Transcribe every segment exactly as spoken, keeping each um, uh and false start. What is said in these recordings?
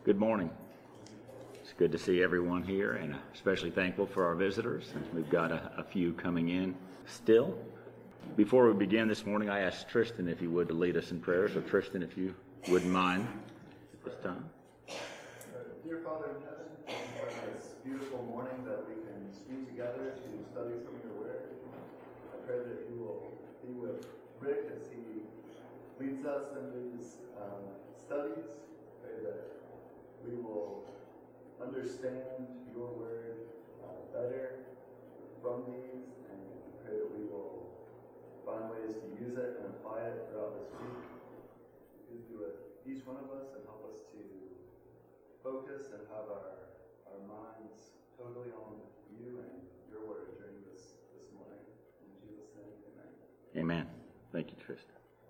Good morning. It's good to see everyone here, and especially thankful for our visitors, since we've got a, a few coming in still. Before we begin this morning, I asked Tristan if he would to lead us in prayer. So Tristan, if you wouldn't mind at this time. Dear Father in heaven, thank you for this beautiful morning that we can meet together to study from your word. I pray that you will be with Rick as he leads us in these um, studies. I pray that we will understand your word uh, better from these, and I pray that we will find ways to use it and apply it throughout this week. Please be with each one of us and help us to focus and have our, our minds totally on you and your word during this, this morning. In Jesus' name, amen. Amen. Thank you, Tristan.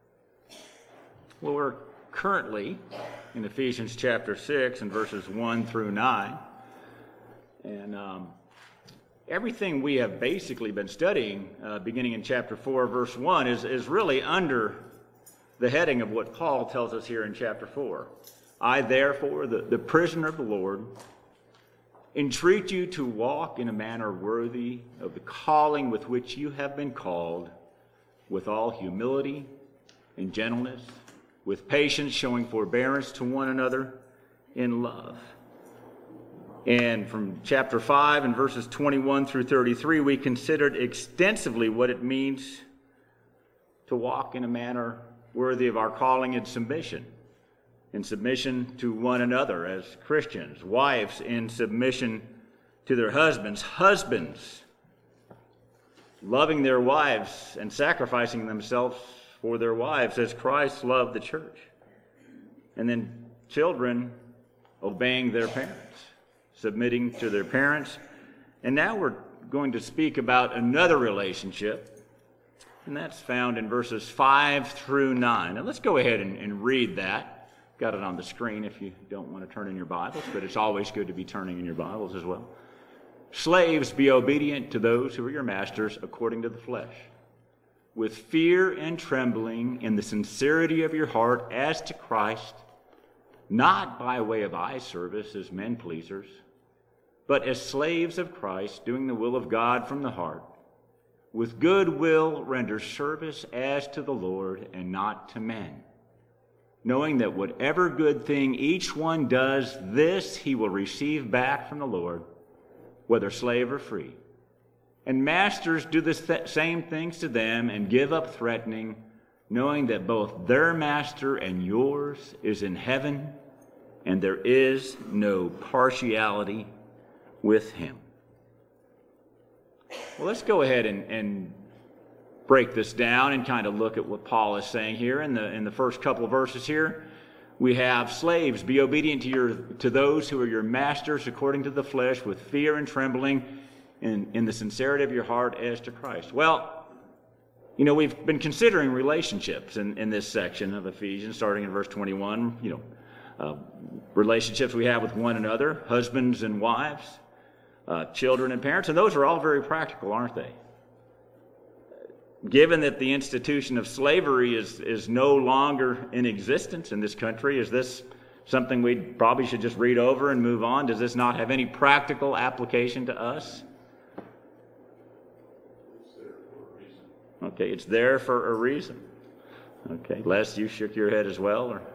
Well, we're currently in Ephesians chapter six and verses one through nine. And um, everything we have basically been studying, uh, beginning in chapter four, verse one, is, is really under the heading of what Paul tells us here in chapter four. I, therefore, the, the prisoner of the Lord, entreat you to walk in a manner worthy of the calling with which you have been called, with all humility and gentleness, with patience, showing forbearance to one another in love. And from chapter five and verses twenty-one through thirty-three, we considered extensively what it means to walk in a manner worthy of our calling and submission. In submission to one another as Christians, wives in submission to their husbands, husbands loving their wives and sacrificing themselves for their wives as Christ loved the church. And then children obeying their parents, submitting to their parents. And now we're going to speak about another relationship, and that's found in verses five through nine. And let's go ahead and, and read that. Got it on the screen if you don't want to turn in your Bibles, but it's always good to be turning in your Bibles as well. Slaves, be obedient to those who are your masters according to the flesh, with fear and trembling in the sincerity of your heart as to Christ, not by way of eye service as men pleasers, but as slaves of Christ, doing the will of God from the heart. With good will render service as to the Lord and not to men, knowing that whatever good thing each one does, this he will receive back from the Lord, whether slave or free. And masters, do the th- same things to them and give up threatening, knowing that both their master and yours is in heaven, and there is no partiality with him. Well, let's go ahead and, and break this down and kind of look at what Paul is saying here in the in the first couple of verses here. We have slaves, be obedient to your to those who are your masters according to the flesh, with fear and trembling in, in the sincerity of your heart as to Christ. Well, you know, we've been considering relationships in, in this section of Ephesians, starting in verse twenty-one, you know, uh, relationships we have with one another, husbands and wives, uh, children and parents, and those are all very practical, aren't they? Given that the institution of slavery is, is no longer in existence in this country, is this something we probably should just read over and move on? Does this not have any practical application to us? Okay, it's there for a reason. Okay, Les, you shook your head as well, or?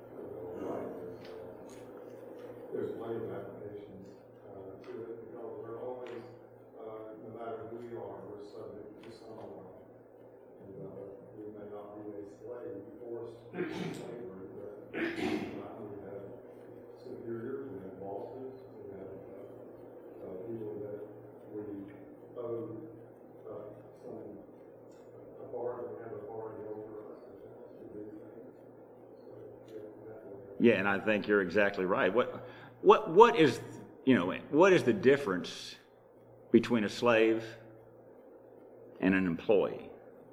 There's plenty of applications uh, to it, because we're always, uh, no matter who we are, we're subject to someone. And uh, we may not be a slave, forced slavery, but uh, we have superiors, we have bosses, we have uh, uh, people that we owe uh, some authority, have authority over us and tell us to do things. So, yeah, that will Yeah, and I think you're exactly right. What, what, what is, you know, what is the difference between a slave and an employee?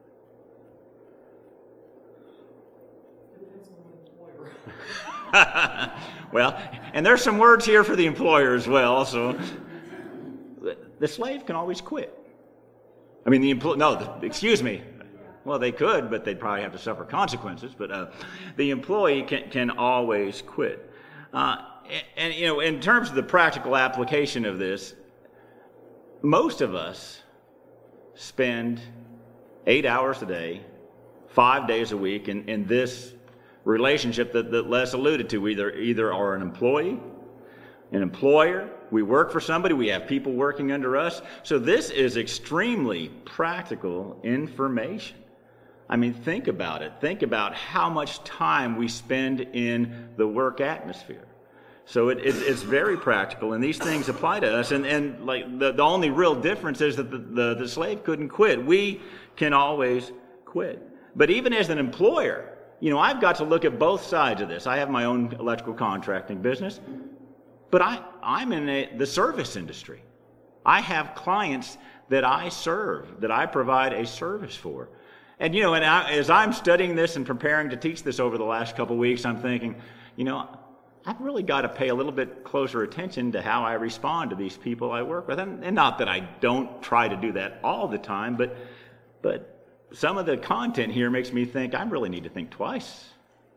Depends on the employer. Well, and there's some words here for the employer as well. So, the slave can always quit. I mean, the employee. No, the, excuse me. Well, they could, but they'd probably have to suffer consequences. But uh, the employee can, can always quit. Uh, and, and, you know, in terms of the practical application of this, most of us spend eight hours a day, five days a week in, in this relationship that, that Les alluded to. We either, either are an employee, an employer, we work for somebody, we have people working under us. So this is extremely practical information. I mean, think about it. Think about how much time we spend in the work atmosphere. So it, it, it's very practical, and these things apply to us. And, and like the, the only real difference is that the, the, the slave couldn't quit. We can always quit. But even as an employer, you know, I've got to look at both sides of this. I have my own electrical contracting business, but I, I'm in a, the service industry. I have clients that I serve, that I provide a service for. And, you know, and I, as I'm studying this and preparing to teach this over the last couple of weeks, I'm thinking, you know, I've really got to pay a little bit closer attention to how I respond to these people I work with. And, and not that I don't try to do that all the time, but but some of the content here makes me think I really need to think twice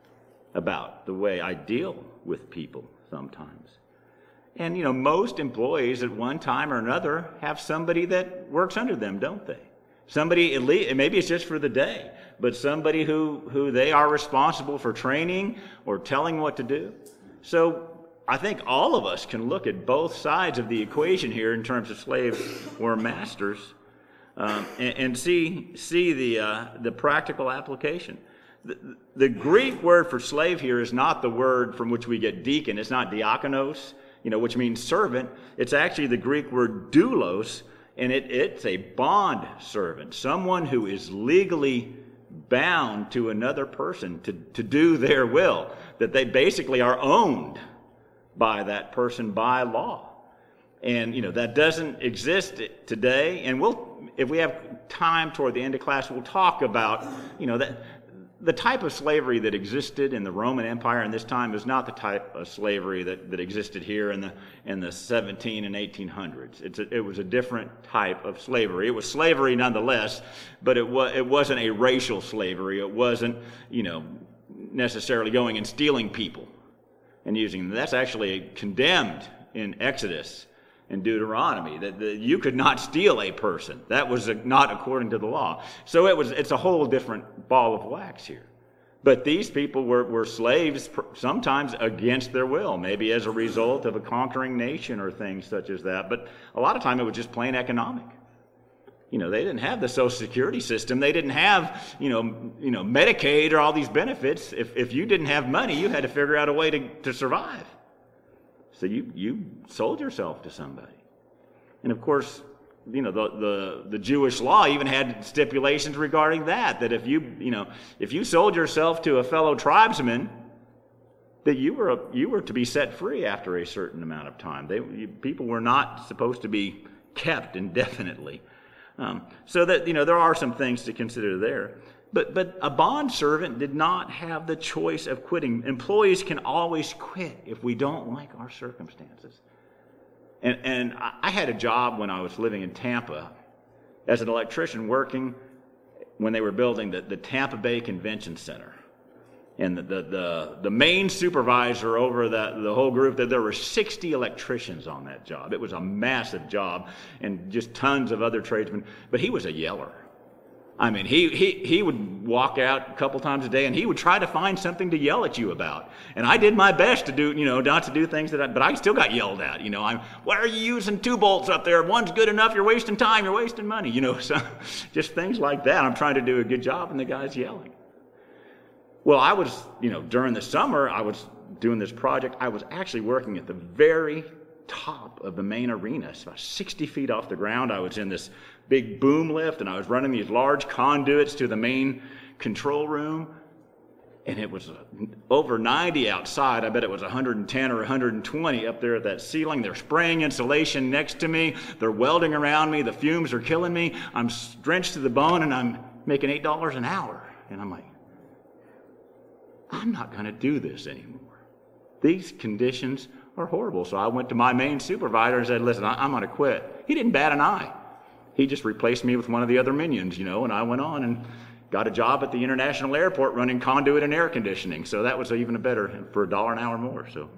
about the way I deal with people sometimes. And, you know, most employees at one time or another have somebody that works under them, don't they? Somebody, at least, maybe it's just for the day, but somebody who, who they are responsible for training or telling what to do. So I think all of us can look at both sides of the equation here in terms of slaves or masters, um, and, and see see the uh, the practical application. The, the Greek word for slave here is not the word from which we get deacon. It's not diakonos, you know, which means servant. It's actually the Greek word doulos, and it, it's a bond servant, someone who is legally bound to another person to, to do their will, that they basically are owned by that person by law. And, you know, that doesn't exist today. And we'll, if we have time toward the end of class, we'll talk about, you know, that the type of slavery that existed in the Roman Empire in this time is not the type of slavery that, that existed here in the in the seventeen and eighteen hundreds. It's a, it was a different type of slavery. It was slavery nonetheless, but it was it wasn't a racial slavery. It wasn't, you know, necessarily going and stealing people and using them. That's actually condemned in Exodus and Deuteronomy, that, that you could not steal a person. That was a, not according to the law. So it was. It's a whole different ball of wax here. But these people were, were slaves sometimes against their will, maybe as a result of a conquering nation or things such as that. But a lot of time it was just plain economic. You know, they didn't have the Social Security system. They didn't have, you know, you know, Medicaid or all these benefits. If if you didn't have money, you had to figure out a way to, to survive. So you, you sold yourself to somebody. And of course, you know, the, the, the Jewish law even had stipulations regarding that, that if you, you know, if you sold yourself to a fellow tribesman, that you were, you were to be set free after a certain amount of time. They, you, people were not supposed to be kept indefinitely. Um, so that, you know, there are some things to consider there. But but a bond servant did not have the choice of quitting. Employees can always quit if we don't like our circumstances. And and I had a job when I was living in Tampa as an electrician, working when they were building the, the Tampa Bay Convention Center. And the, the, the, the main supervisor over that, the whole group, that there were sixty electricians on that job. It was a massive job, and just tons of other tradesmen. But he was a yeller. I mean, he, he, he would walk out a couple times a day, and he would try to find something to yell at you about. And I did my best to do, you know, not to do things that I, but I still got yelled at. You know, I'm, why are you using two bolts up there? One's good enough. You're wasting time. You're wasting money. You know, so just things like that. I'm trying to do a good job, and the guy's yelling. Well, I was, you know, during the summer, I was doing this project. I was actually working at the very top of the main arena. It's about sixty feet off the ground. I was in this big boom lift, and I was running these large conduits to the main control room, and it was over ninety outside. I bet it was one hundred ten or one hundred twenty up there at that ceiling. They're spraying insulation next to me. They're welding around me. The fumes are killing me. I'm drenched to the bone, and I'm making eight dollars an hour. And I'm like, I'm not going to do this anymore. These conditions are horrible. So I went to my main supervisor and said, listen, I, I'm going to quit. He didn't bat an eye. He just replaced me with one of the other minions, you know, and I went on and got a job at the international airport running conduit and air conditioning. So that was even a better, for a dollar an hour more. So,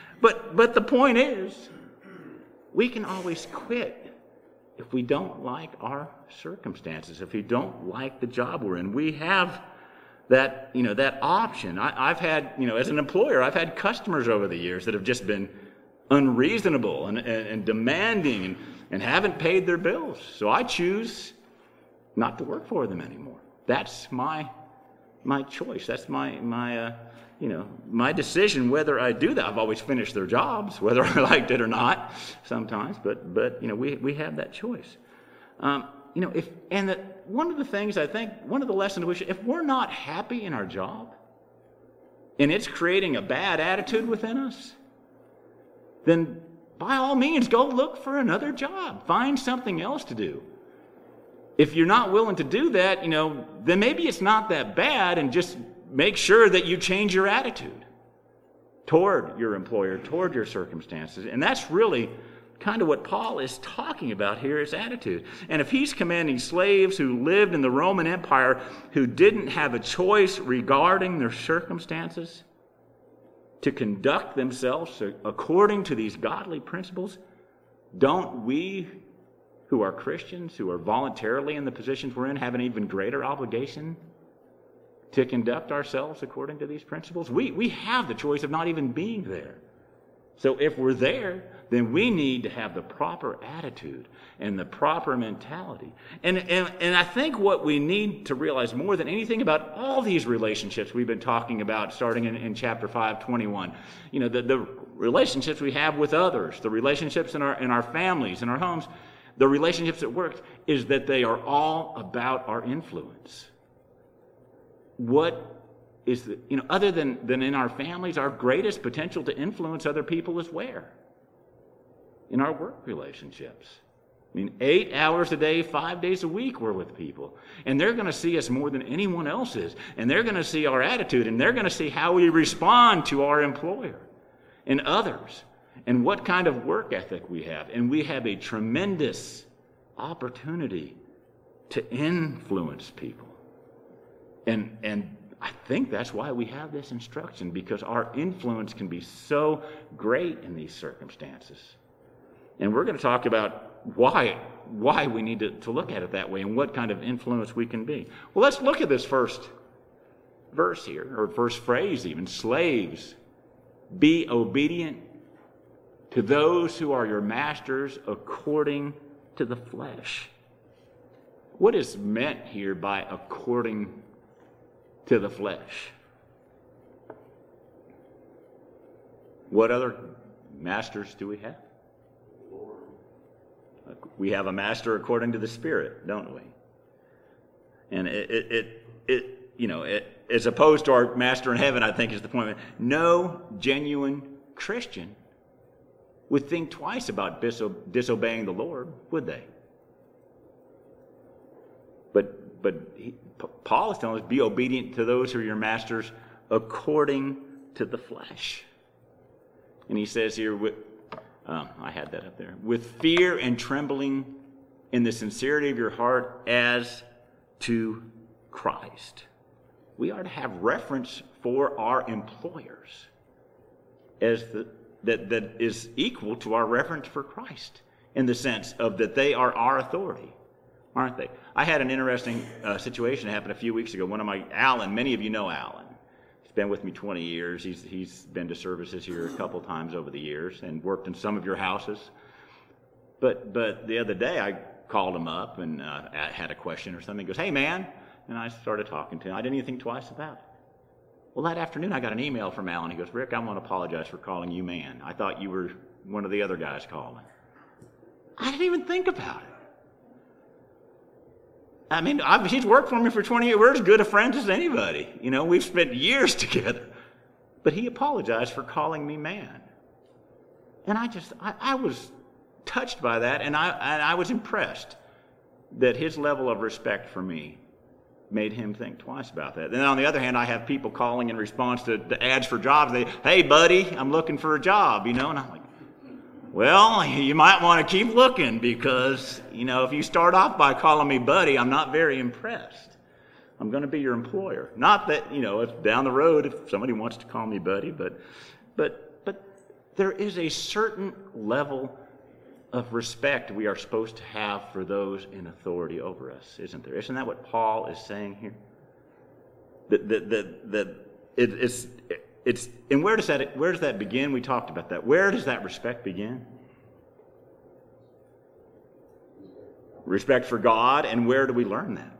But, but the point is, we can always quit if we don't like our circumstances, if we don't like the job we're in. We have that, you know, that option. I, I've had, you know, as an employer, I've had customers over the years that have just been unreasonable and, and, and demanding and, and haven't paid their bills. So I choose not to work for them anymore. That's my my choice. That's my my uh, you know my decision whether I do that. I've always finished their jobs, whether I liked it or not, sometimes. But but you know we we have that choice. Um, you know if and the, one of the things I think one of the lessons we should, if we're not happy in our job, and it's creating a bad attitude within us, then by all means go look for another job. Find something else to do. If you're not willing to do that, you know, then maybe it's not that bad, and just make sure that you change your attitude toward your employer, toward your circumstances. And that's really kind of what Paul is talking about here, is attitude. And if he's commanding slaves who lived in the Roman Empire who didn't have a choice regarding their circumstances to conduct themselves according to these godly principles, don't we who are Christians, who are voluntarily in the positions we're in, have an even greater obligation to conduct ourselves according to these principles? We, we have the choice of not even being there. So if we're there, then we need to have the proper attitude and the proper mentality. And, and, and I think what we need to realize more than anything about all these relationships we've been talking about, starting in, in chapter five, twenty-one, you know, the, the relationships we have with others, the relationships in our, in our families, in our homes, the relationships at work, is that they are all about our influence. What is the, you know, other than, than in our families, our greatest potential to influence other people is where? In our work relationships. I mean, eight hours a day, five days a week, we're with people. And they're going to see us more than anyone else is. And they're going to see our attitude, and they're going to see how we respond to our employer and others, and what kind of work ethic we have. And we have a tremendous opportunity to influence people. And, and I think that's why we have this instruction, because our influence can be so great in these circumstances. And we're going to talk about why, why we need to, to look at it that way and what kind of influence we can be. Well, let's look at this first verse here, or first phrase even. Slaves, be obedient to those who are your masters according to the flesh. What is meant here by according to the flesh? What other masters do we have? We have a master according to the Spirit, don't we? And it, it, it, it you know, it, as opposed to our master in heaven, I think is the point. No genuine Christian would think twice about diso- disobeying the Lord, would they? But but he, P- Paul is telling us, be obedient to those who are your masters according to the flesh. And he says here, with, um, I had that up there, with fear and trembling in the sincerity of your heart as to Christ. We are to have reverence for our employers as the That, that is equal to our reverence for Christ, in the sense of that they are our authority, aren't they? I had an interesting uh, situation happen a few weeks ago. One of my, Alan, many of you know Alan. He's been with me twenty years. He's, he's been to services here a couple times over the years and worked in some of your houses. But but the other day I called him up and uh, had a question or something. He goes, hey, man. And I started talking to him. I didn't even think twice about it. Well, that afternoon, I got an email from Alan. He goes, Rick, I want to apologize for calling you man. I thought you were one of the other guys calling. I didn't even think about it. I mean, I've, he's worked for me for twenty years. We're as good of friends as anybody. You know, we've spent years together. But he apologized for calling me man. And I just, I, I was touched by that, and I, and I was impressed that his level of respect for me made him think twice about that. Then on the other hand, I have people calling in response to the ads for jobs. They, hey, buddy, I'm looking for a job, you know, and I'm like, well, you might want to keep looking, because, you know, if you start off by calling me buddy, I'm not very impressed. I'm going to be your employer. Not that, you know, if down the road, if somebody wants to call me buddy, but, but, but there is a certain level of respect we are supposed to have for those in authority over us, isn't there? Isn't that what Paul is saying here? That that that, that it, it's it's and where does that where does that begin? We talked about that. Where does that respect begin? Respect for God, and where do we learn that?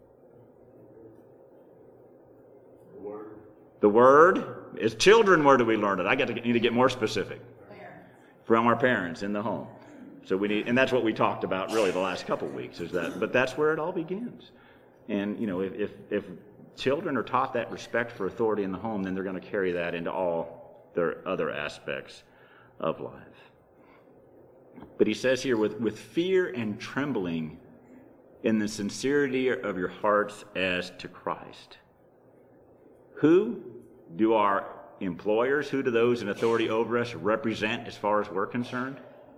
The Word. The Word. As children, where do we learn it? I got to get, need to get more specific. From our parents in the home. So we need, and that's what we talked about really the last couple of weeks. Is that, but that's where it all begins. And you know, if if, if children are taught that respect for authority in the home, then they're going to carry that into all their other aspects of life. But he says here, with, with fear and trembling in the sincerity of your hearts as to Christ. Who do our employers, who do those in authority over us represent as far as we're concerned?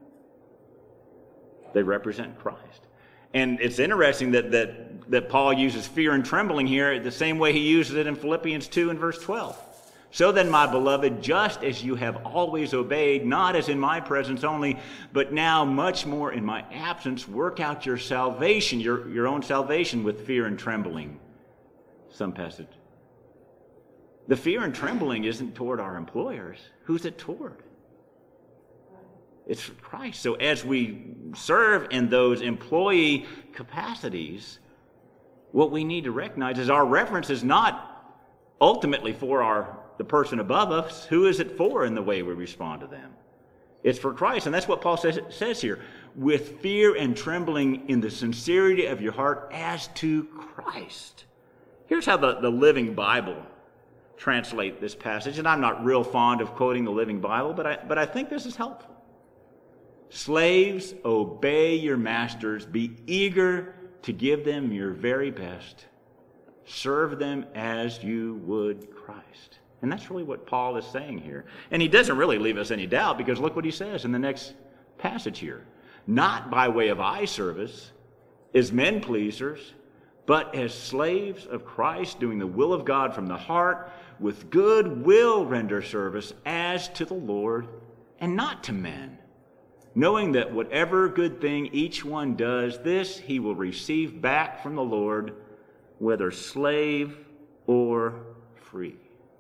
They represent Christ. And it's interesting that, that, that Paul uses fear and trembling here the same way he uses it in Philippians two and verse twelve. So then, my beloved, just as you have always obeyed, not as in my presence only, but now much more in my absence, work out your salvation, your, your own salvation with fear and trembling. Some passage. The fear and trembling isn't toward our employers. Who's it toward? It's for Christ. So as we serve in those employee capacities, what we need to recognize is our reference is not ultimately for our the person above us. Who is it for in the way we respond to them? It's for Christ. And that's what Paul says, says here. With fear and trembling in the sincerity of your heart as to Christ. Here's how the, the Living Bible translate this passage. And I'm not real fond of quoting the Living Bible, but I, but I think this is helpful. Slaves, obey your masters. Be eager to give them your very best. Serve them as you would Christ. And that's really what Paul is saying here. And he doesn't really leave us any doubt, because look what he says in the next passage here. Not by way of eye service, as men pleasers, but as slaves of Christ, doing the will of God from the heart, with good will render service as to the Lord and not to men, knowing that whatever good thing each one does, this he will receive back from the Lord, whether slave or free.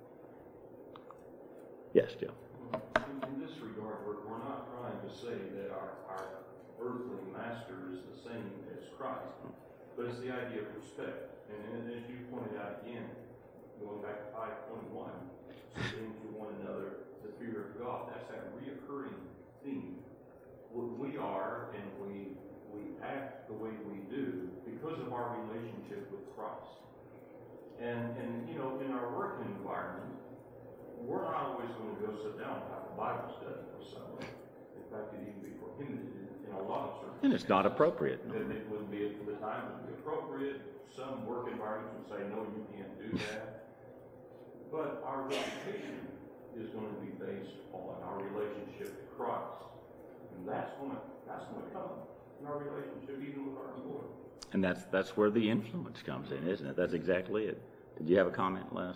Yes, Joe. In this regard, we're, we're not trying to say that our, our earthly master is the same as Christ, but it's the idea of respect. And, and as you pointed out again, going back to five twenty-one, submitting to one another the fear of God. That's that reoccurring theme. We are and we we act the way we do because of our relationship with Christ. And and you know, in our working environment, we're not always going to go sit down and have a Bible study with someone. In fact, it'd even be prohibited in a lot of circumstances. And it's not appropriate. No. It wouldn't be, at the time, it would be appropriate. Some work environments would say, no, you can't do that. But our reputation is going to be based on our relationship to Christ. And that's going to, that's going to come in our relationship even with our employees. And that's that's where the influence comes in, isn't it? That's exactly it. Did you have a comment, Les?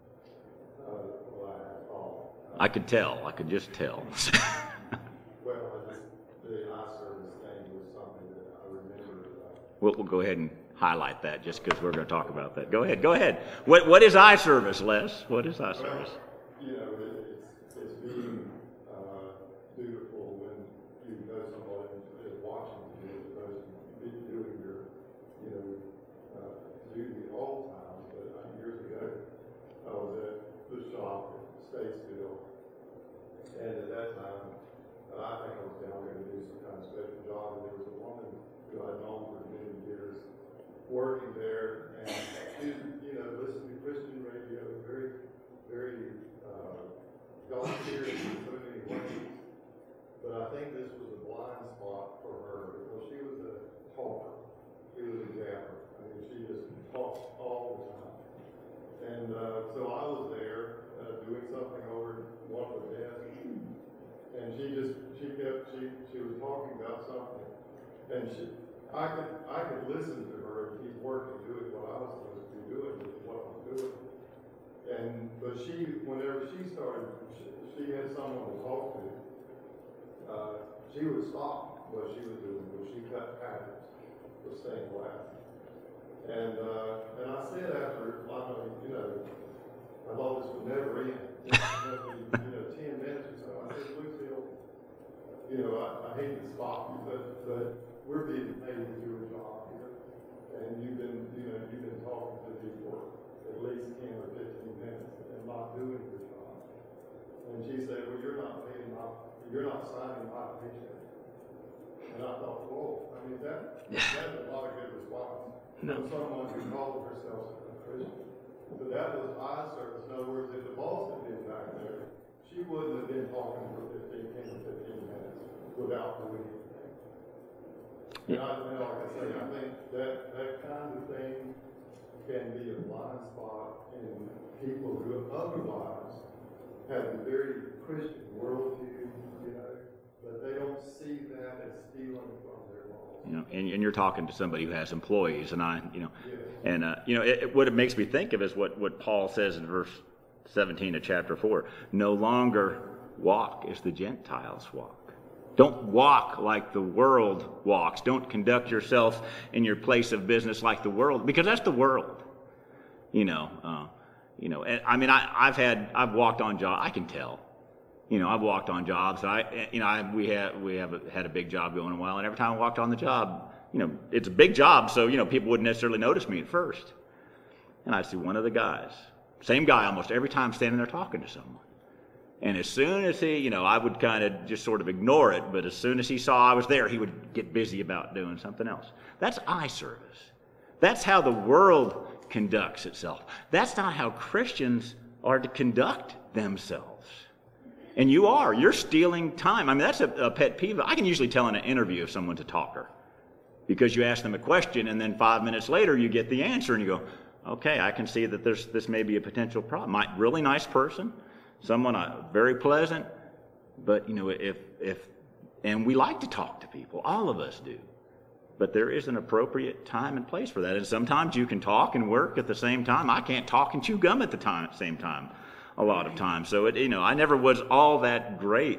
Uh, well, I have all. I could tell. I could just tell. Well, I just, the eye service thing was something that I remember. Uh, we'll, we'll go ahead and highlight that just because we're going to talk about that. Go ahead. Go ahead. What What is eye service, Les? What is eye service? You know, it, it's, it's being uh, dutiful when you know someone is watching you as opposed to doing your, you know, uh, duty all the time. But uh, years ago, I was at the shop at Statesville, and at that time, uh, I think I was down there to do some kind of special job, and there was a woman who I'd known for many years working there, and she, you know, listened to Christian radio, very, very uh, God-fearing in so many ways. But I think this was a blind spot for her, because she was a talker. She was a japper. I mean, she just talked all the time. And uh, so I was there uh, doing something over one of the desks, and she just, she kept, she, she was talking about something, and she, I could, I could listen to her and keep working, doing what I was supposed to be doing, which is what I'm doing. And, but she, whenever she started, she, she had someone to talk to, uh, she would stop what she was doing, when she cut patterns with stained glass. And, uh, and I said after, like, you know, I thought this would never end. It must be, you know, ten minutes or so. I said, Lucille, you know, I, I hate to stop you, but, but we're being paid to do a job here. And you've been, you know, you've been talking to me for at least ten or fifteen minutes and not doing your job. And she said, well, you're not paying my, you're not signing my paycheck. And I thought, whoa, I mean, that, that's a lot of good response. No. From someone who called herself a Christian. So that was eye service. In other words, if the boss had been back there, she wouldn't have been talking for fifteen, ten or fifteen minutes without doing anything. And I, and like I say, I think that, that kind of thing can be a blind spot in people who otherwise have a very Christian worldview, you know, but they don't see that as stealing from their boss. You know, and, and you're talking to somebody who has employees, and I, you know, Yes. and uh, you know, it, it, what it makes me think of is what, what Paul says in verse seventeen of chapter four. No longer walk as the Gentiles walk. Don't walk like the world walks. Don't conduct yourself in your place of business like the world, because that's the world. You know, uh, you know. And, I mean, I, I've had, I've walked on jobs. I can tell. You know, I've walked on jobs. I, you know, I, we have we have a, had a big job going a while, and every time I walked on the job, you know, it's a big job, so you know, people wouldn't necessarily notice me at first. And I'd see one of the guys, same guy almost every time, standing there talking to someone. And as soon as he, you know, I would kind of just sort of ignore it, but as soon as he saw I was there, he would get busy about doing something else. That's eye service. That's how the world conducts itself. That's not how Christians are to conduct themselves. And you are. You're stealing time. I mean, that's a, a pet peeve. I can usually tell in an interview if someone's a talker, because you ask them a question and then five minutes later you get the answer and you go, okay, I can see that there's this may be a potential problem. My, really nice person, someone uh, very pleasant, but you know, if if and we like to talk to people, all of us do, but there is an appropriate time and place for that. And sometimes you can talk and work at the same time. I can't talk and chew gum at the time, same time, a lot of times. So it, you know, I never was all that great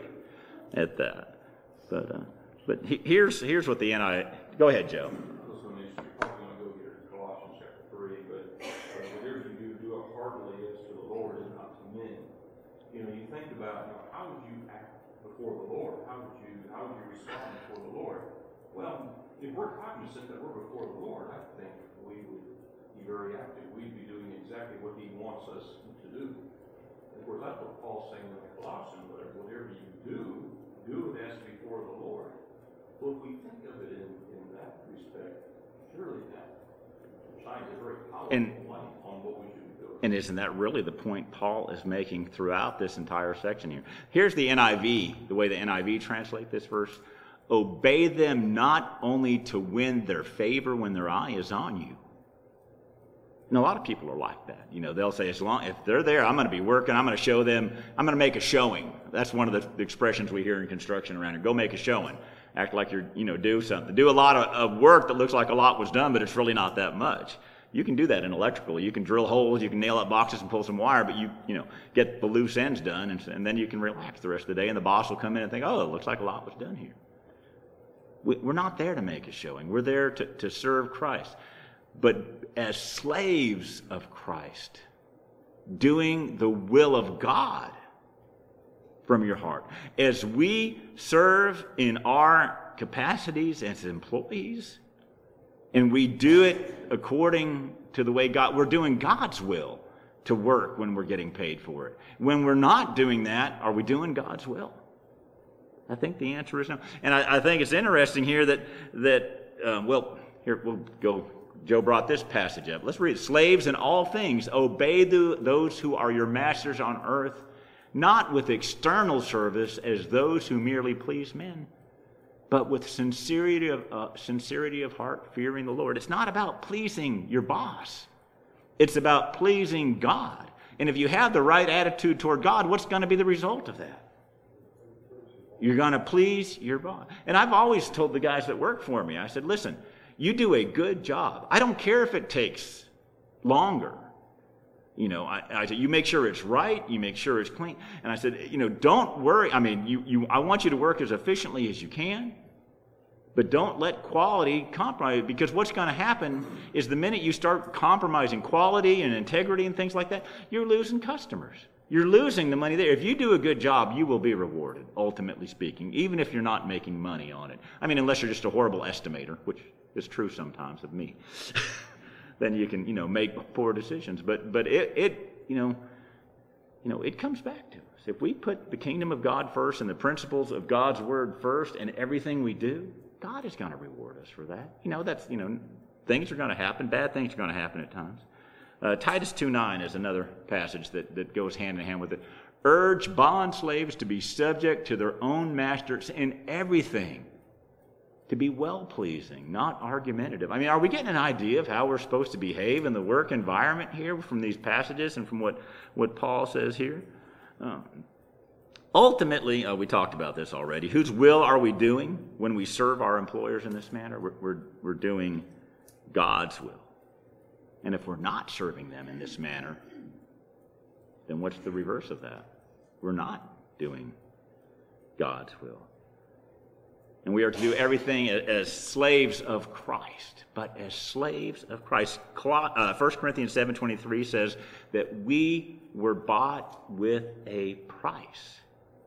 at that. But uh, but he, here's here's what the N I. Go ahead, Joe. This one is, you're probably going to go here to Colossians chapter three, but uh, whatever you do, do it heartily as to the Lord and not to men. You know, you think about, you know, how would you act before the Lord? How would you how would you respond before the Lord? Well, if we're cognizant that we're before the Lord, I think we would be very active. We'd be doing exactly what He wants us to do. Of course, that's what Paul's saying in Colossians. Whatever you do, do it as before the Lord. Well, if we think of it in, in that respect, surely that shines a very powerful And- light on what we should be doing. And isn't that really the point Paul is making throughout this entire section here? Here's the N I V, the way the N I V translates this verse. Obey them not only to win their favor when their eye is on you. And a lot of people are like that. You know, they'll say, as long if they're there, I'm going to be working, I'm going to show them, I'm going to make a showing. That's one of the expressions we hear in construction around here. Go make a showing. Act like you're, you know, do something. Do a lot of, of work that looks like a lot was done, but it's really not that much. You can do that in electrical. You can drill holes, you can nail up boxes and pull some wire, but you, you know, get the loose ends done, and, and then you can relax the rest of the day, and the boss will come in and think, oh, it looks like a lot was done here. We, we're not there to make a showing. We're there to, to serve Christ. But as slaves of Christ, doing the will of God from your heart. As we serve in our capacities as employees, and we do it according to the way God, we're doing God's will to work when we're getting paid for it. When we're not doing that, are we doing God's will? I think the answer is no. And I, I think it's interesting here that, that uh, well, here we'll go. Joe brought this passage up. Let's read it. Slaves in all things, obey the, those who are your masters on earth, not with external service as those who merely please men, but with sincerity of, uh, sincerity of heart, fearing the Lord. It's not about pleasing your boss. It's about pleasing God. And if you have the right attitude toward God, what's going to be the result of that? You're going to please your boss. And I've always told the guys that work for me, I said, listen, you do a good job. I don't care if it takes longer. You know, I, I said, you make sure it's right, you make sure it's clean. And I said, you know, don't worry. I mean, you, you, I want you to work as efficiently as you can, but don't let quality compromise, because what's going to happen is the minute you start compromising quality and integrity and things like that, you're losing customers. You're losing the money there. If you do a good job, you will be rewarded, ultimately speaking, even if you're not making money on it. I mean, unless you're just a horrible estimator, which is true sometimes of me. Then you can, you know, make poor decisions. But but it, it you know, you know, it comes back to us. If we put the kingdom of God first and the principles of God's word first in everything we do, God is going to reward us for that. You know, that's, you know, things are going to happen. Bad things are going to happen at times. Uh, Titus two nine is another passage that, that goes hand in hand with it. Urge bond slaves to be subject to their own masters in everything, to be well-pleasing, not argumentative. I mean, are we getting an idea of how we're supposed to behave in the work environment here from these passages and from what, what Paul says here? Um, ultimately, uh, we talked about this already. Whose will are we doing when we serve our employers in this manner? We're, we're, we're doing God's will. And if we're not serving them in this manner, then what's the reverse of that? We're not doing God's will. And we are to do everything as slaves of Christ, but as slaves of Christ. First Corinthians seven twenty-three says that we were bought with a price.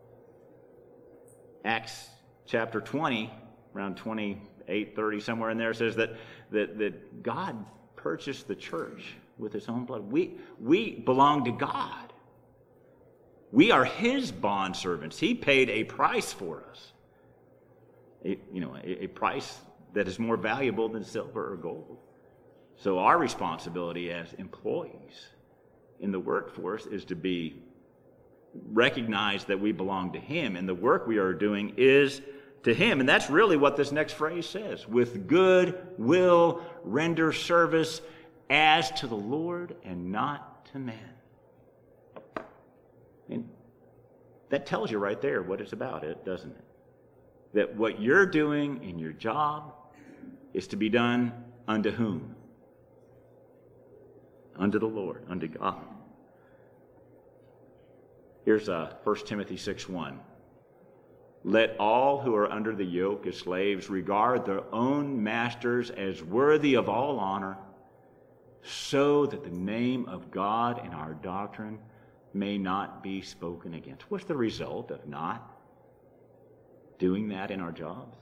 Acts chapter twenty, around twenty-eight, thirty, somewhere in there, says that, that, that God purchased the church with his own blood. We, we belong to God. We are his bondservants. He paid a price for us. A, you know, a, a price that is more valuable than silver or gold. So our responsibility as employees in the workforce is to be recognize that we belong to him, and the work we are doing is to him. And that's really what this next phrase says. With good will render service as to the Lord and not to man. And that tells you right there what it's about, it doesn't it? That what you're doing in your job is to be done unto whom? Unto the Lord, unto God. Here's uh, First Timothy six one. Let all who are under the yoke as slaves regard their own masters as worthy of all honor, so that the name of God and our doctrine may not be spoken against. What's the result of not doing that in our jobs?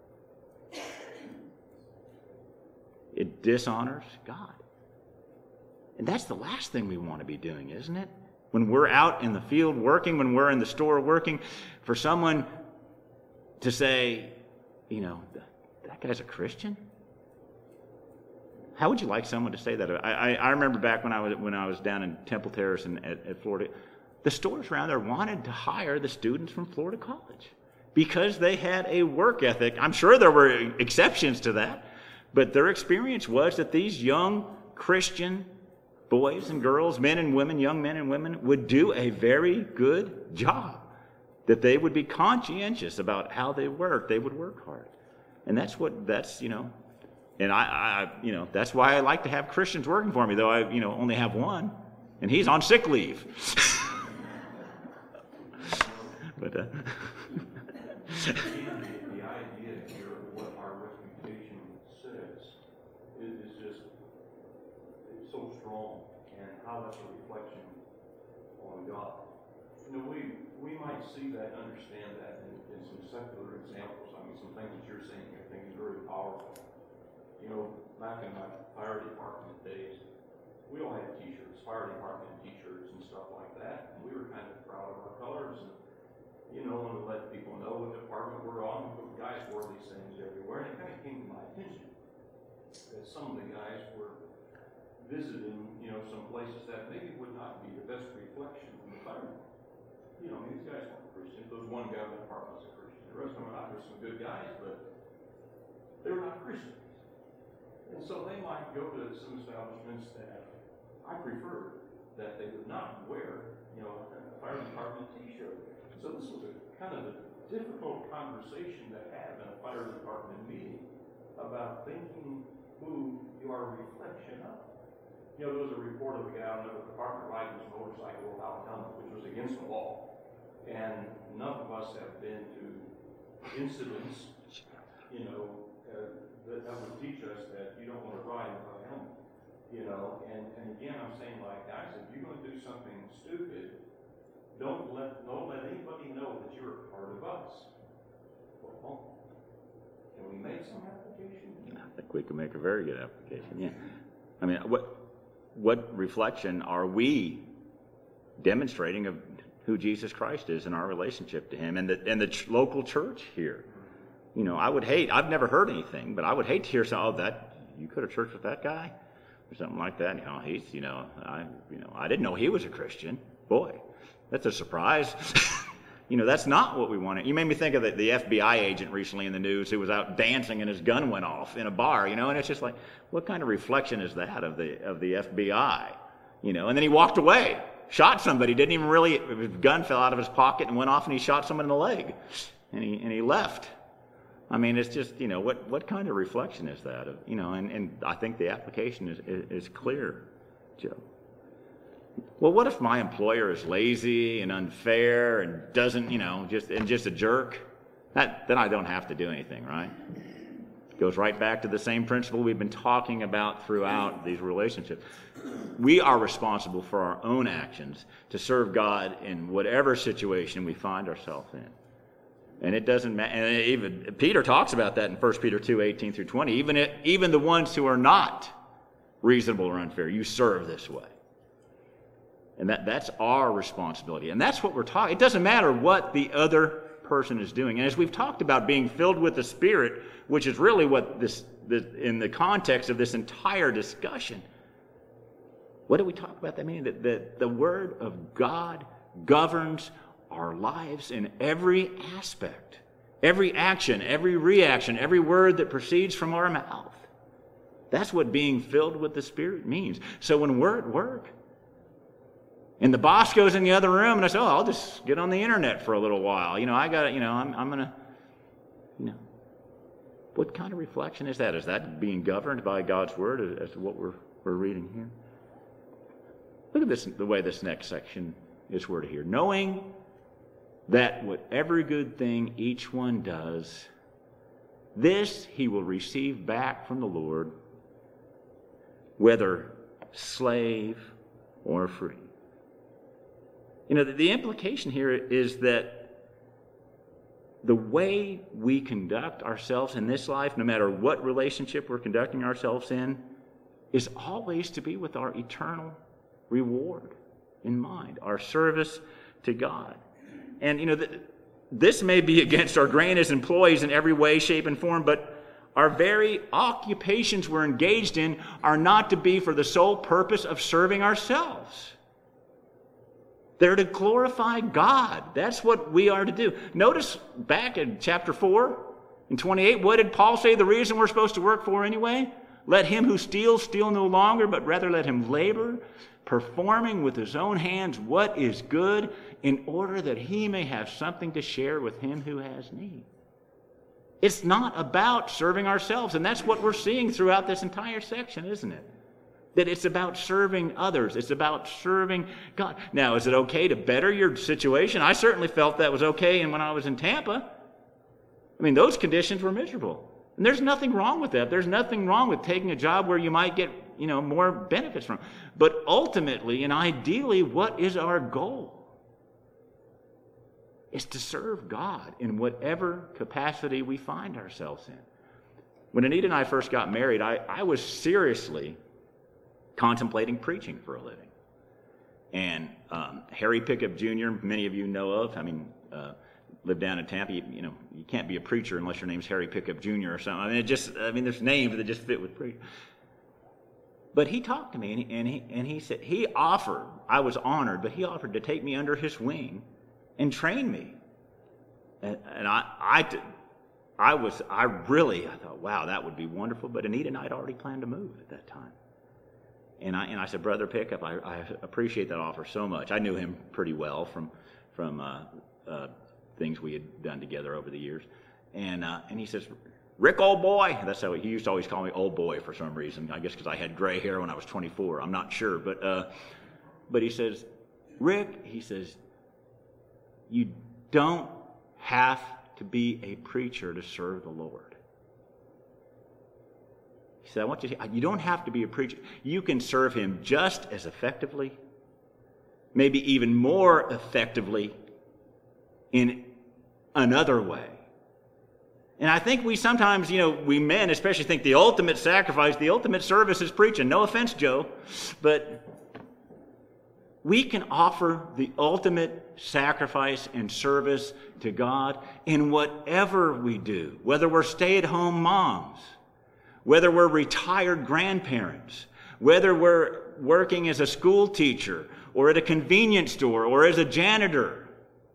It dishonors God. And that's the last thing we want to be doing, isn't it? When we're out in the field working, when we're in the store working, for someone to say, you know, that guy's a Christian? How would you like someone to say that? I, I, I remember back when I was when I was down in Temple Terrace in, at, at Florida, the stores around there wanted to hire the students from Florida College because they had a work ethic. I'm sure there were exceptions to that, but their experience was that these young Christian boys and girls, men and women, young men and women, would do a very good job, that they would be conscientious about how they work. They would work hard. And that's what, that's, you know, and I, I, you know, that's why I like to have Christians working for me, though I, you know, only have one, and he's on sick leave. But, uh, the idea here of what our reputation says is, is just it's so strong, and how that's a reflection on God. You know, we we might see that, understand that in, in some secular examples. I mean, some things that you're saying, I think is very powerful. You know, back in my fire department days, we all had T-shirts, fire department T-shirts and stuff like that, and we were kind of proud of our colors, and you know, and to let people know what department we're on. Guys wore these things everywhere, and it kind of came to my attention that some of the guys were visiting, you know, some places that maybe would not be the best reflection of the firemen. You know, these guys weren't Christians. There was one guy in the department was a Christian. The rest of them were not. There's some good guys, but they were not Christians. And so they might go to some establishments that I prefer that they would not wear, you know, a fire department T-shirt. So this was a kind of a difficult conversation to have in a fire department meeting about thinking who you are a reflection of. you know, there was a report of a guy on the partner riding his motorcycle without a helmet, which was against the law. And none of us have been to incidents, you know, uh, that, that would teach us that you don't want to ride without a helmet. You know, and, and again, I'm saying, like, guys, if you're going to do something stupid, don't let don't let anybody know that you're a part of us. Well, can we make some application? I think we can make a very good application, yeah. I mean, what what reflection are we demonstrating of who Jesus Christ is in our relationship to him and the, and the ch- local church here? You know, I would hate, I've never heard anything, but I would hate to hear some, oh, that, you go to church with that guy? Or something like that. You know, he's, you know, I, you know, I didn't know he was a Christian. Boy, that's a surprise. You know, that's not what we wanted. You made me think of the, the F B I agent recently in the news who was out dancing and his gun went off in a bar, you know, and it's just like, what kind of reflection is that of the of the F B I? You know, and then he walked away, shot somebody, didn't even really, his gun fell out of his pocket and went off and he shot someone in the leg. And he and he left. I mean, it's just, you know, what, what kind of reflection is that? Of, you know, and, and I think the application is, is, is clear, Joe. Well, what if my employer is lazy and unfair and doesn't, you know, just and just a jerk? That, then I don't have to do anything, right? It goes right back to the same principle we've been talking about throughout these relationships. We are responsible for our own actions to serve God in whatever situation we find ourselves in. And it doesn't matter. And even Peter talks about that in First Peter two, eighteen through twenty. Even it, even the ones who are not reasonable or unfair, you serve this way. And that, that's our responsibility. And that's what we're talking. It doesn't matter what the other person is doing. And as we've talked about being filled with the Spirit, which is really what this, this in the context of this entire discussion, what do we talk about that meaning? That the, the Word of God governs our lives in every aspect, every action, every reaction, every word that proceeds from our mouth. That's what being filled with the Spirit means. So when we're at work, and the boss goes in the other room, and I say, oh, I'll just get on the internet for a little while. You know, I got to, you know, I'm, I'm going to, you know. What kind of reflection is that? Is that being governed by God's Word as to what we're, we're reading here? Look at this, the way this next section is worded here. Knowing that whatever good thing each one does, this he will receive back from the Lord, whether slave or free. You know, the, the implication here is that the way we conduct ourselves in this life, no matter what relationship we're conducting ourselves in, is always to be with our eternal reward in mind, our service to God. And, you know, th- this may be against our grain as employees in every way, shape, and form, but our very occupations we're engaged in are not to be for the sole purpose of serving ourselves. They're to glorify God. That's what we are to do. Notice back in chapter four, in twenty-eight, what did Paul say the reason we're supposed to work for anyway? Let him who steals steal no longer, but rather let him labor, performing with his own hands what is good, in order that he may have something to share with him who has need. It's not about serving ourselves, and that's what we're seeing throughout this entire section, isn't it? That it's about serving others. It's about serving God. Now, is it okay to better your situation? I certainly felt that was okay and when I was in Tampa. I mean, those conditions were miserable. And there's nothing wrong with that. There's nothing wrong with taking a job where you might get, you know, more benefits from. But ultimately and ideally, what is our goal? It's to serve God in whatever capacity we find ourselves in. When Anita and I first got married, I, I was seriously contemplating preaching for a living. And um, Harry Pickup Junior, many of you know of, I mean, uh, lived down in Tampa. You, you know, you can't be a preacher unless your name's Harry Pickup Junior or something. I mean, it just, I mean, there's names that just fit with preacher. But he talked to me, and he, and he, and he said, he offered, I was honored, but he offered to take me under his wing and train me. And, and I, I, I was, I really, I thought, wow, that would be wonderful. But Anita and I had already planned to move at that time. And I and I said, Brother Pickup, I, I appreciate that offer so much. I knew him pretty well from from uh, uh, things we had done together over the years. And uh, and he says, Rick, old boy. That's how he, he used to always call me old boy for some reason. I guess because I had gray hair when I was twenty-four. I'm not sure. But, uh, but he says, Rick, he says, you don't have to be a preacher to serve the Lord. He said, I want you to, you don't have to be a preacher. You can serve him just as effectively, maybe even more effectively in another way. And I think we sometimes, you know, we men especially think the ultimate sacrifice, the ultimate service is preaching. No offense, Joe, but we can offer the ultimate sacrifice and service to God in whatever we do, whether we're stay-at-home moms, whether we're retired grandparents, whether we're working as a school teacher or at a convenience store or as a janitor.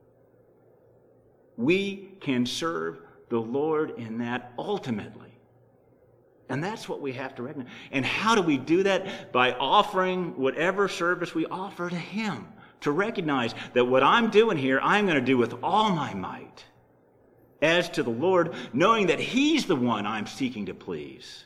We can serve the Lord in that ultimately. And that's what we have to recognize. And how do we do that? By offering whatever service we offer to him. To recognize that what I'm doing here, I'm going to do with all my might. As to the Lord, knowing that he's the one I'm seeking to please.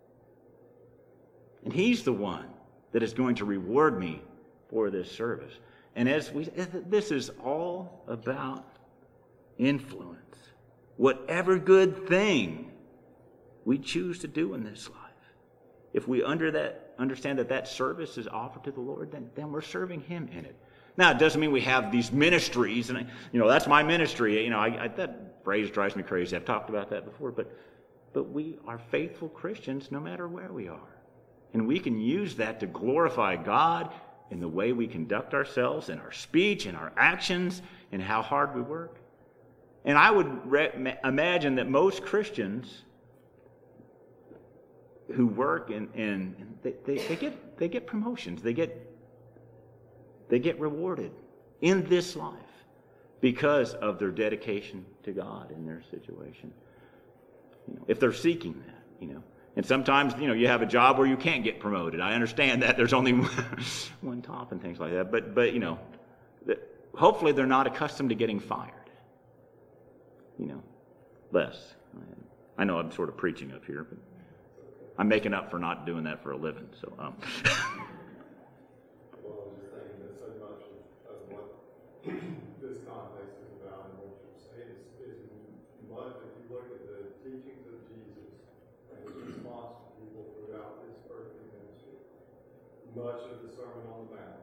And he's the one that is going to reward me for this service. And as we, this is all about influence. Whatever good thing we choose to do in this life, if we under that understand that that service is offered to the Lord, then, then we're serving him in it. Now, it doesn't mean we have these ministries, and you know that's my ministry. You know, I, I, that phrase drives me crazy. I've talked about that before, but but we are faithful Christians no matter where we are, and we can use that to glorify God in the way we conduct ourselves, in our speech, in our actions, in how hard we work. And I would re- imagine that most Christians who work in, in they, they, they get they get promotions, they get they get rewarded in this life because of their dedication to God in their situation. You know, if they're seeking that, you know. And sometimes, you know, you have a job where you can't get promoted. I understand that there's only one top and things like that. But but you know, hopefully they're not accustomed to getting fired. You know, less. I know I'm sort of preaching up here, but I'm making up for not doing that for a living. So, um. Well, I was just thinking that so much of what this context is about and what you're saying is, is much, if you look at the teachings of Jesus and his response to people throughout his earthly ministry, much of the Sermon on the Mount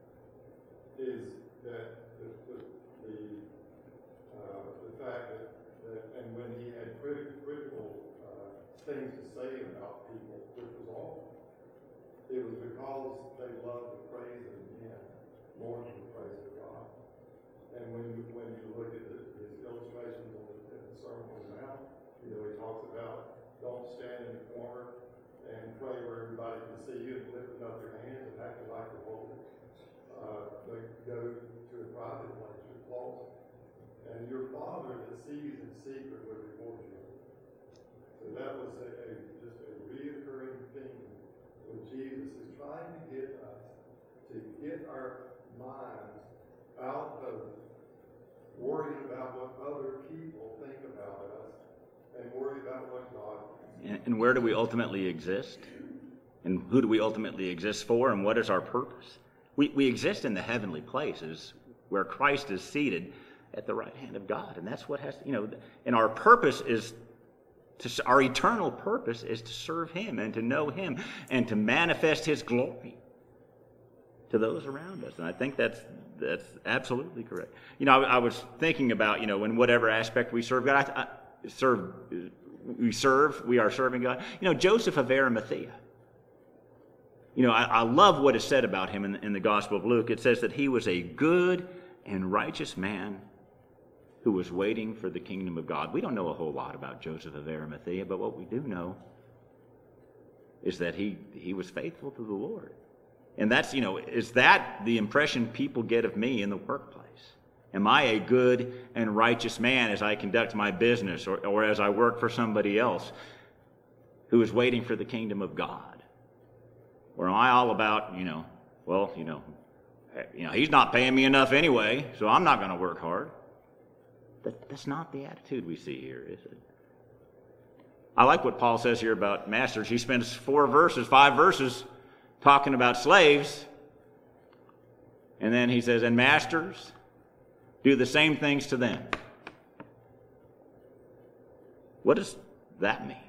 is that the, the, the Uh, the fact that, that, and when he had critical, critical uh, things to say about people, which was awful, it was because they loved the praise of men more than the praise of God. And when you, when you look at the, his illustrations on the, in the Sermon on the Mount, you know, he talks about don't stand in the corner and pray where everybody can see you and lifting up your hands and acting like you're holy. Uh, but go to a private place, your closet. And your Father that sees in secret will reward you. So that was a, a just a reoccurring theme when Jesus is trying to get us to get our minds out of worrying about what other people think about us and worry about what God thinks. And where do we ultimately exist? And who do we ultimately exist for? And what is our purpose? We we exist in the heavenly places where Christ is seated at the right hand of God. And that's what has, you know, and our purpose is, to, our eternal purpose is to serve him and to know him and to manifest his glory to those around us. And I think that's that's absolutely correct. You know, I, I was thinking about, you know, in whatever aspect we serve God, I, I serve, we serve, we are serving God. You know, Joseph of Arimathea. You know, I, I love what is said about him in, in the Gospel of Luke. It says that he was a good and righteous man who was waiting for the kingdom of God. We don't know a whole lot about Joseph of Arimathea, but what we do know is that he, he was faithful to the Lord. And that's, you know, is that the impression people get of me in the workplace? Am I a good and righteous man as I conduct my business or, or as I work for somebody else who is waiting for the kingdom of God? Or am I all about, you know, well, you know, you know, he's not paying me enough anyway, so I'm not going to work hard. That, that's not the attitude we see here, is it? I like what Paul says here about masters. He spends four verses, five verses, talking about slaves. And then he says, and masters, do the same things to them. What does that mean?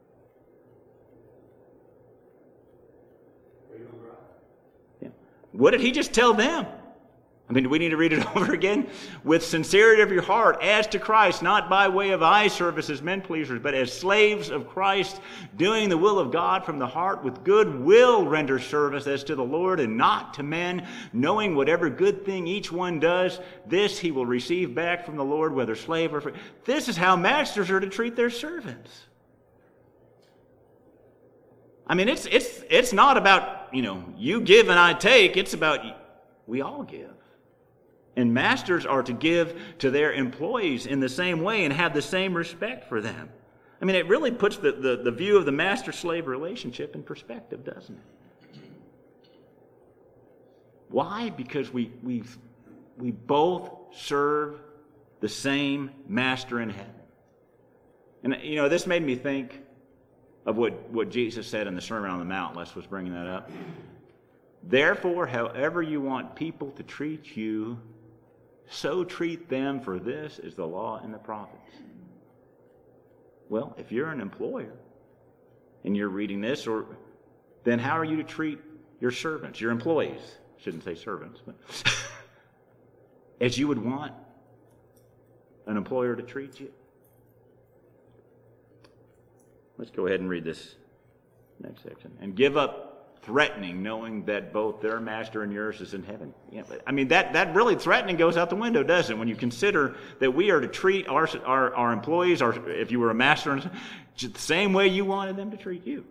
Yeah. What did he just tell them? I mean, do we need to read it over again? With sincerity of your heart, as to Christ, not by way of eye service as men pleasers, but as slaves of Christ, doing the will of God from the heart, with good will render service as to the Lord and not to men, knowing whatever good thing each one does, this he will receive back from the Lord, whether slave or free. This is how masters are to treat their servants. I mean, it's it's it's not about, you know, you give and I take. It's about we all give. And masters are to give to their employees in the same way and have the same respect for them. I mean, it really puts the, the, the view of the master-slave relationship in perspective, doesn't it? Why? Because we, we, we both serve the same master in heaven. And, you know, this made me think of what, what Jesus said in the Sermon on the Mount. Les was bringing that up. Therefore, however you want people to treat you, so treat them, for this is the law and the prophets. Well, if you're an employer and you're reading this, or then how are you to treat your servants, your employees? I shouldn't say servants, but as you would want an employer to treat you. Let's go ahead and read this next section. And give up threatening, knowing that both their master and yours is in heaven. Yeah, but, I mean, that, that really threatening goes out the window, doesn't it? When you consider that we are to treat our, our, our employees, or if you were a master, the same way you wanted them to treat you.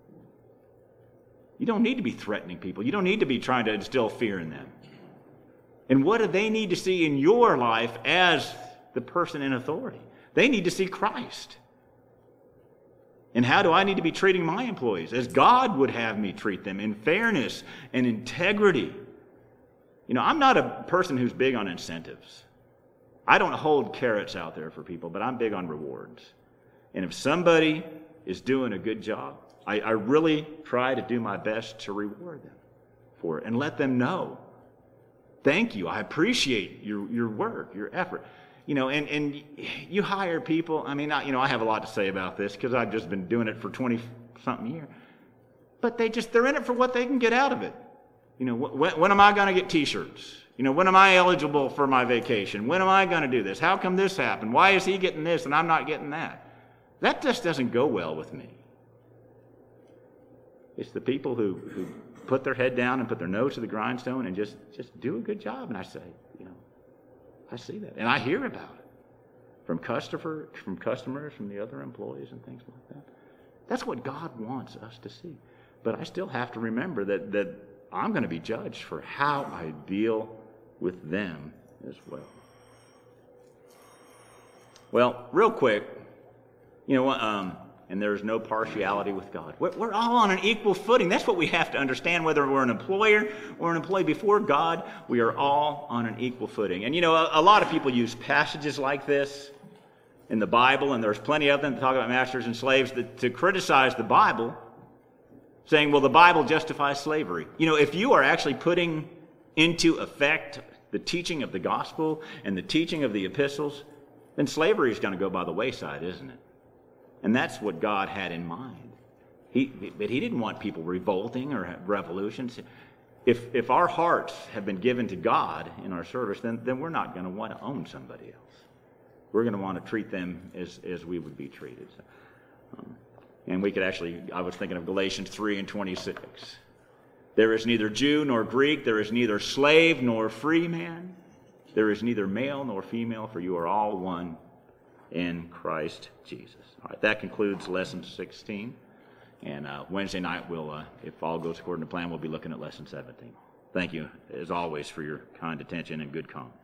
You don't need to be threatening people. You don't need to be trying to instill fear in them. And what do they need to see in your life as the person in authority? They need to see Christ. And how do I need to be treating my employees? As God would have me treat them, in fairness and integrity. You know, I'm not a person who's big on incentives. I don't hold carrots out there for people, but I'm big on rewards. And if somebody is doing a good job, I, I really try to do my best to reward them for it and let them know, thank you, I appreciate your, your work, your effort. You know, and, and you hire people, I mean, I, you know, I have a lot to say about this because I've just been doing it for twenty-something years. But they just, they're in it for what they can get out of it. You know, when, when am I going to get T-shirts? You know, when am I eligible for my vacation? When am I going to do this? How come this happened? Why is he getting this and I'm not getting that? That just doesn't go well with me. It's the people who, who put their head down and put their nose to the grindstone and just, just do a good job. And I say, you know, I see that, and I hear about it from customer, from customers, from the other employees and things like that. That's what God wants us to see. But I still have to remember that, that I'm going to be judged for how I deal with them as well. Well, real quick, you know, um, and there's no partiality with God. We're, we're all on an equal footing. That's what we have to understand, whether we're an employer or an employee before God, we are all on an equal footing. And you know, a, a lot of people use passages like this in the Bible, and there's plenty of them to talk about masters and slaves, that, to criticize the Bible, saying, well, the Bible justifies slavery. You know, if you are actually putting into effect the teaching of the gospel and the teaching of the epistles, then slavery is going to go by the wayside, isn't it? And that's what God had in mind. He, but he didn't want people revolting or have revolutions. If, if our hearts have been given to God in our service, then, then we're not going to want to own somebody else. We're going to want to treat them as, as we would be treated. So, um, and we could actually, I was thinking of Galatians three and twenty-six. There is neither Jew nor Greek, there is neither slave nor free man, there is neither male nor female, for you are all one in Christ Jesus. All right, that concludes lesson sixteen. And uh, Wednesday night, we'll, uh, if all goes according to plan, we'll be looking at lesson seventeen. Thank you, as always, for your kind attention and good comments.